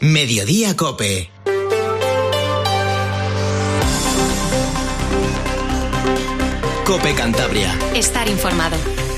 Mediodía Cope. Cope Cantabria. Estar informado.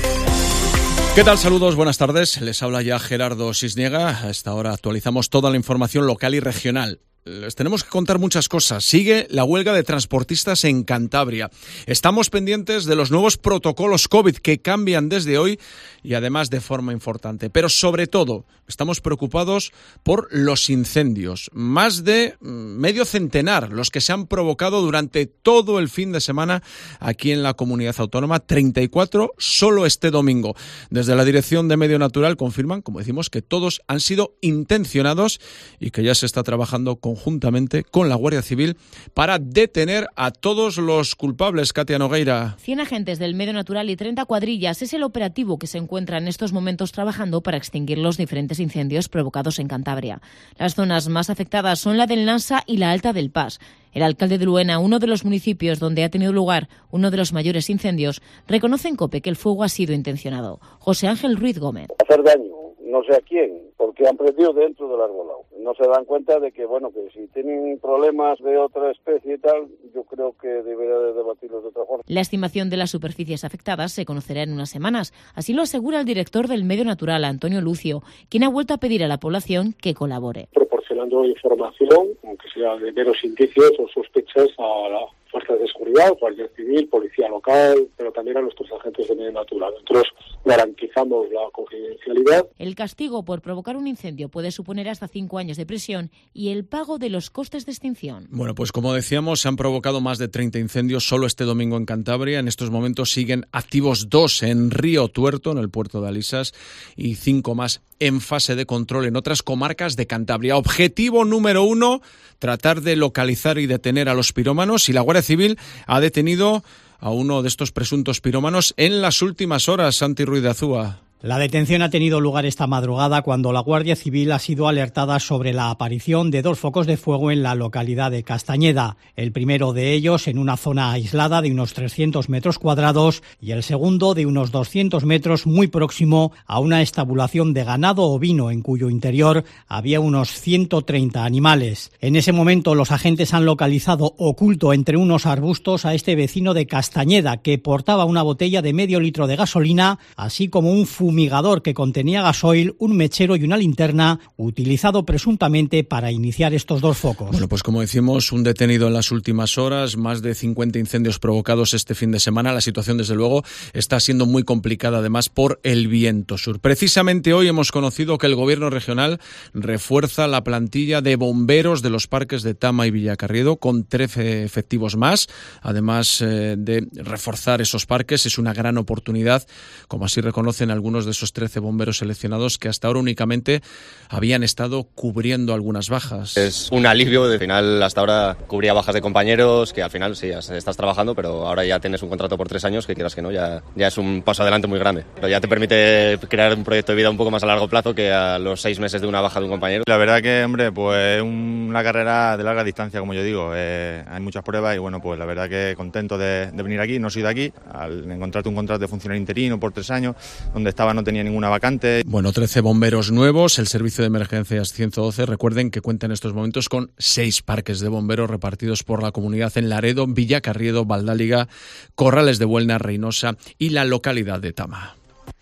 ¿Qué tal? Saludos, buenas tardes. Les habla ya Gerardo Sisniega. A esta hora actualizamos toda la información local y regional. Les tenemos que contar muchas cosas. Sigue la huelga de transportistas en Cantabria. Estamos pendientes de los nuevos protocolos COVID que cambian desde hoy y además de forma importante. Pero sobre todo, estamos preocupados por los incendios. Más de medio centenar los que se han provocado durante todo el fin de semana aquí en la comunidad autónoma. 34 solo este domingo. Desde la Dirección de Medio Natural confirman, como decimos, que todos han sido intencionados y que ya se está trabajando conjuntamente con la Guardia Civil para detener a todos los culpables. Katia Nogueira. 100 agentes del Medio Natural y 30 cuadrillas es el operativo que se encuentra en estos momentos trabajando para extinguir los diferentes incendios provocados en Cantabria. Las zonas más afectadas son la del Nansa y la Alta del Pas. El alcalde de Luena, uno de los municipios donde ha tenido lugar uno de los mayores incendios, reconoce en COPE que el fuego ha sido intencionado. José Ángel Ruiz Gómez. Hacer daño, no sé a quién, porque han prendido dentro del arbolado. No se dan cuenta de que, bueno, que si tienen problemas de otra especie y tal, yo creo que debería de debatirlos de otra forma. La estimación de las superficies afectadas se conocerá en unas semanas. Así lo asegura el director del Medio Natural, Antonio Lucio, quien ha vuelto a pedir a la población que colabore. Proporcionando información, aunque sea de meros indicios o sospechas, a la fuerzas de seguridad, Guardia Civil, Policía Local, pero también a nuestros agentes de medio natural. Nosotros garantizamos la confidencialidad. El castigo por provocar un incendio puede suponer hasta 5 años de prisión y el pago de los costes de extinción. Bueno, pues como decíamos, se han provocado más de 30 incendios solo este domingo en Cantabria. En estos momentos siguen activos 2 en Río Tuerto, en el puerto de Alisas, y 5 más en fase de control en otras comarcas de Cantabria. Objetivo número 1, tratar de localizar y detener a los pirómanos, y la Guardia Civil ha detenido a uno de estos presuntos pirómanos en las últimas horas. Santi Ruiz de Azúa. La detención ha tenido lugar esta madrugada cuando la Guardia Civil ha sido alertada sobre la aparición de 2 focos de fuego en la localidad de Castañeda. El primero de ellos en una zona aislada de unos 300 metros cuadrados y el segundo de unos 200 metros muy próximo a una estabulación de ganado ovino en cuyo interior había unos 130 animales. En ese momento los agentes han localizado oculto entre unos arbustos a este vecino de Castañeda que portaba una botella de medio litro de gasolina, así como un fumigador que contenía gasoil, un mechero y una linterna, utilizado presuntamente para iniciar estos 2 focos. Bueno, pues como decimos, un detenido en las últimas horas, más de 50 incendios provocados este fin de semana. La situación, desde luego, está siendo muy complicada, además, por el viento sur. Precisamente hoy hemos conocido que el Gobierno regional refuerza la plantilla de bomberos de los parques de Tama y Villacarriedo con 13 efectivos más. Además de reforzar esos parques, es una gran oportunidad, como así reconocen algunos de esos 13 bomberos seleccionados que hasta ahora únicamente habían estado cubriendo algunas bajas. Es un alivio, al final hasta ahora cubría bajas de compañeros, que al final sí, estás trabajando, pero ahora ya tienes un contrato por 3 años, que quieras que no, ya es un paso adelante muy grande. Pero ya te permite crear un proyecto de vida un poco más a largo plazo que a los 6 meses de una baja de un compañero. La verdad que, hombre, pues una carrera de larga distancia, como yo digo, hay muchas pruebas y bueno, pues la verdad que contento de venir aquí. No soy de aquí, al encontrarte un contrato de funcionario interino por 3 años, donde estaba no tenía ninguna vacante. Bueno, 13 bomberos nuevos. El servicio de emergencias 112, recuerden que cuenta en estos momentos con 6 parques de bomberos repartidos por la comunidad en Laredo, Villacarriedo, Valdáliga, Corrales de Buelna, Reynosa y la localidad de Tama.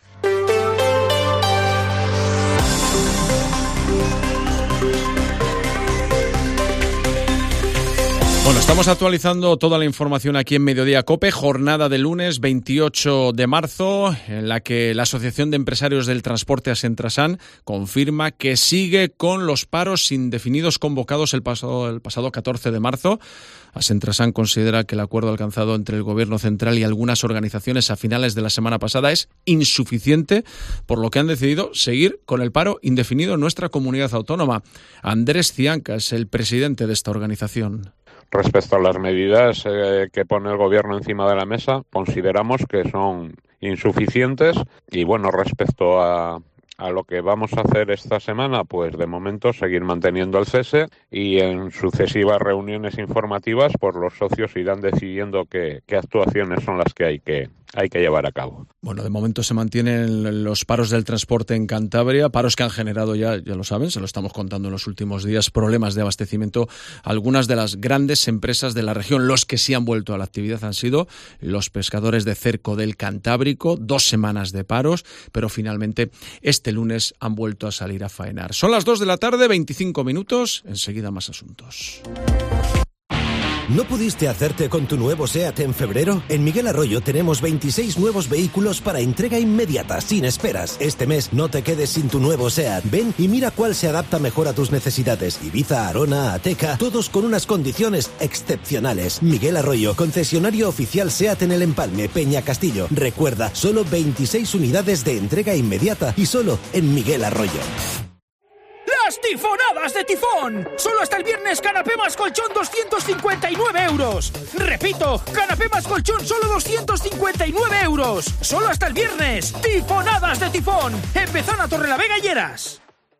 Bueno, estamos actualizando toda la información aquí en Mediodía Cope, jornada de lunes 28 de marzo, en la que la Asociación de Empresarios del Transporte Asentrasan confirma que sigue con los paros indefinidos convocados el pasado 14 de marzo. Asentrasan considera que el acuerdo alcanzado entre el Gobierno central y algunas organizaciones a finales de la semana pasada es insuficiente, por lo que han decidido seguir con el paro indefinido en nuestra comunidad autónoma. Andrés Cianca es el presidente de esta organización. Respecto a las medidas que pone el Gobierno encima de la mesa, consideramos que son insuficientes y bueno, respecto a lo que vamos a hacer esta semana, pues de momento seguir manteniendo el cese y en sucesivas reuniones informativas, pues los socios irán decidiendo qué actuaciones son las que hay que hay que llevar a cabo. Bueno, de momento se mantienen los paros del transporte en Cantabria, paros que han generado ya lo saben, se lo estamos contando en los últimos días, problemas de abastecimiento. Algunas de las grandes empresas de la región, los que sí han vuelto a la actividad han sido los pescadores de cerco del Cantábrico, 2 semanas de paros, pero finalmente este lunes han vuelto a salir a faenar. Son las 2 de la tarde, 25 minutos, enseguida más asuntos. ¿No pudiste hacerte con tu nuevo SEAT en febrero? En Miguel Arroyo tenemos 26 nuevos vehículos para entrega inmediata, sin esperas. Este mes no te quedes sin tu nuevo SEAT. Ven y mira cuál se adapta mejor a tus necesidades. Ibiza, Arona, Ateca, todos con unas condiciones excepcionales. Miguel Arroyo, concesionario oficial SEAT en El Empalme, Peña Castillo. Recuerda, solo 26 unidades de entrega inmediata y solo en Miguel Arroyo. ¡Las tifonadas de Tifón! Solo hasta el viernes canapé más colchón 259 euros. Repito, canapé más colchón solo 259 euros. Solo hasta el viernes. Tifonadas de Tifón. En Bezana, Torrelavega y Lleras.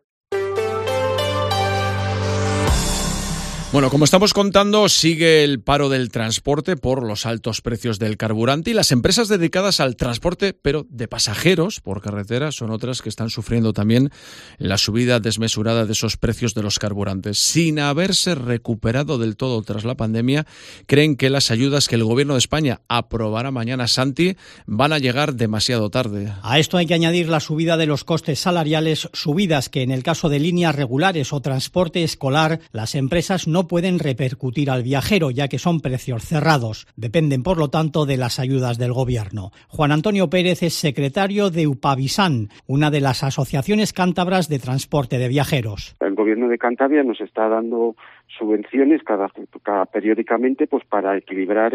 Bueno, como estamos contando, sigue el paro del transporte por los altos precios del carburante y las empresas dedicadas al transporte, pero de pasajeros por carretera, son otras que están sufriendo también la subida desmesurada de esos precios de los carburantes. Sin haberse recuperado del todo tras la pandemia, creen que las ayudas que el Gobierno de España aprobará mañana, Santi, van a llegar demasiado tarde. A esto hay que añadir la subida de los costes salariales, subidas que en el caso de líneas regulares o transporte escolar, las empresas no pueden repercutir al viajero, ya que son precios cerrados. Dependen, por lo tanto, de las ayudas del Gobierno. Juan Antonio Pérez es secretario de UPAVISAN, una de las asociaciones cántabras de transporte de viajeros. El Gobierno de Cantabria nos está dando subvenciones cada periódicamente, pues para equilibrar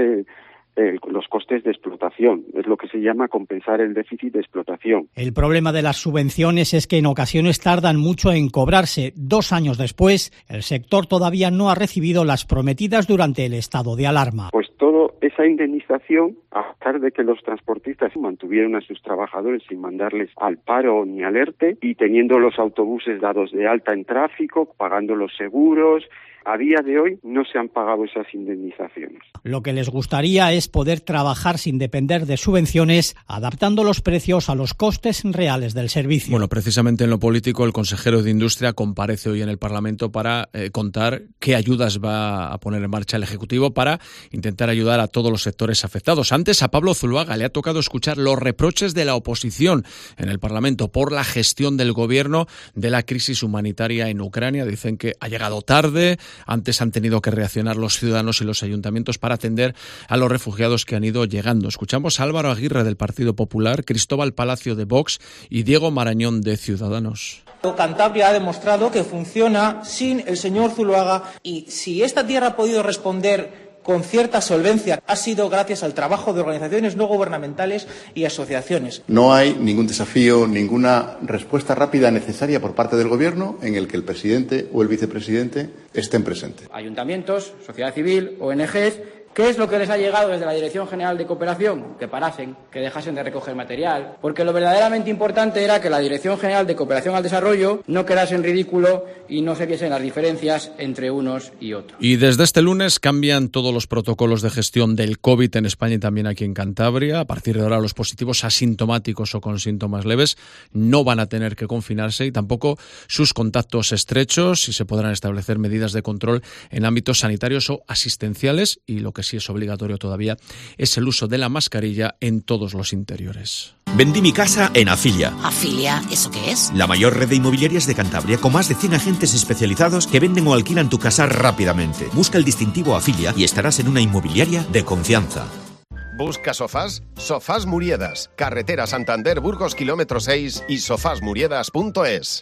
los costes de explotación. Es lo que se llama compensar el déficit de explotación. El problema de las subvenciones es que en ocasiones tardan mucho en cobrarse. 2 años después, el sector todavía no ha recibido las prometidas durante el estado de alarma. Pues toda esa indemnización, a pesar de que los transportistas mantuvieron a sus trabajadores sin mandarles al paro ni al ERTE y teniendo los autobuses dados de alta en tráfico, pagando los seguros, a día de hoy no se han pagado esas indemnizaciones. Lo que les gustaría es poder trabajar sin depender de subvenciones, adaptando los precios a los costes reales del servicio. Bueno, precisamente en lo político, el consejero de Industria comparece hoy en el Parlamento para contar qué ayudas va a poner en marcha el Ejecutivo para intentar ayudar a todos los sectores afectados. Antes, a Pablo Zuluaga le ha tocado escuchar los reproches de la oposición en el Parlamento por la gestión del Gobierno de la crisis humanitaria en Ucrania. Dicen que ha llegado tarde. Antes han tenido que reaccionar los ciudadanos y los ayuntamientos para atender a los refugiados que han ido llegando. Escuchamos a Álvaro Aguirre del Partido Popular, Cristóbal Palacio de Vox y Diego Marañón de Ciudadanos. Cantabria ha demostrado que funciona sin el señor Zuluaga y si esta tierra ha podido responder con cierta solvencia ha sido gracias al trabajo de organizaciones no gubernamentales y asociaciones. No hay ningún desafío, ninguna respuesta rápida necesaria por parte del Gobierno en el que el presidente o el vicepresidente estén presentes. Ayuntamientos, sociedad civil, ONGs. ¿Qué es lo que les ha llegado desde la Dirección General de Cooperación? Que parasen, que dejasen de recoger material. Porque lo verdaderamente importante era que la Dirección General de Cooperación al Desarrollo no quedase en ridículo y no se viesen las diferencias entre unos y otros. Y desde este lunes cambian todos los protocolos de gestión del COVID en España y también aquí en Cantabria. A partir de ahora los positivos asintomáticos o con síntomas leves no van a tener que confinarse y tampoco sus contactos estrechos y se podrán establecer medidas de control en ámbitos sanitarios o asistenciales y lo que sí es obligatorio todavía es el uso de la mascarilla en todos los interiores. Vendí mi casa en Afilia. ¿Afilia? ¿Eso qué es? La mayor red de inmobiliarias de Cantabria con más de 100 agentes especializados que venden o alquilan tu casa rápidamente. Busca el distintivo Afilia y estarás en una inmobiliaria de confianza. ¿Busca sofás? Sofás Muriedas. Carretera Santander Burgos kilómetro 6 y sofasmuriedas.es.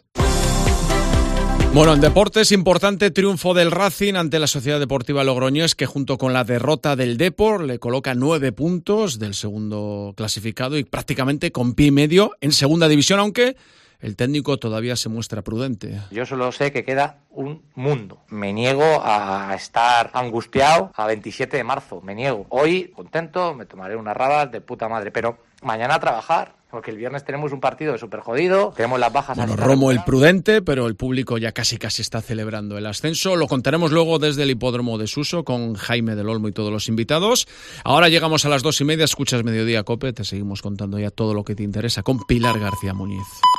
Bueno, en deportes, importante triunfo del Racing ante la Sociedad Deportiva Logroñés, que junto con la derrota del Depor le coloca 9 puntos del segundo clasificado y prácticamente con pie y medio en segunda división, aunque el técnico todavía se muestra prudente. Yo solo sé que queda un mundo. Me niego a estar angustiado a 27 de marzo, me niego. Hoy, contento, me tomaré unas rabas de puta madre, pero mañana a trabajar. porque el viernes tenemos un partido súper jodido, tenemos las bajas. Bueno, Romo el prudente, pero el público ya casi está celebrando el ascenso. Lo contaremos luego desde el hipódromo de Suso con Jaime del Olmo y todos los invitados. Ahora llegamos a las 2:30, escuchas Mediodía COPE, te seguimos contando ya todo lo que te interesa con Pilar García Muñiz.